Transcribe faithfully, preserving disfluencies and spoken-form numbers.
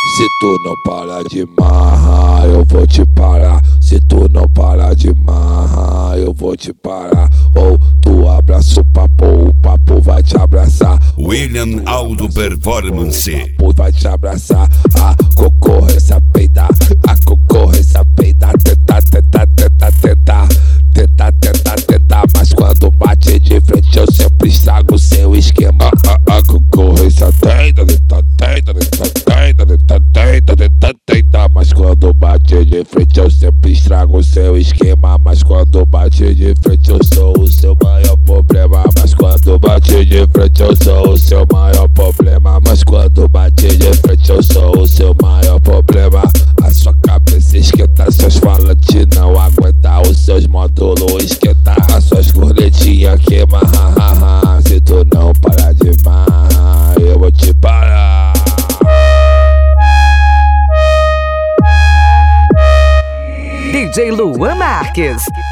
Se tu não parar de marrar, eu vou te parar. Se tu não parar de marrar, eu vou te parar. Ou tu abraça o papo, o papo vai te abraçar. William Aldo Performance. O papo vai te abraçar. A concorrência peida, a concorrência peida. Tenta, tenta, tenta, tenta. Tenta, tenta, tenta. Mas quando bate de frente eu sempre estrago o seu esquema. A, a, a concorrência tenta, tenta, tenta, tenta, tenta, tenta, tenta, tenta, tenta. Mas quando bate de frente eu sempre estrago o seu esquema. Mas quando bate de frente eu sou o seu maior problema. Mas quando bate de frente eu sou o seu maior problema. Mas quando bate de frente eu sou o seu maior problema. A sua cabeça esquenta, seus falantes não aguentam, os seus módulos esquenta, as suas cornetinhas queima. Ha, ha, ha. Se tu não parar de marrar, eu vou te parar. D J Luan Marques.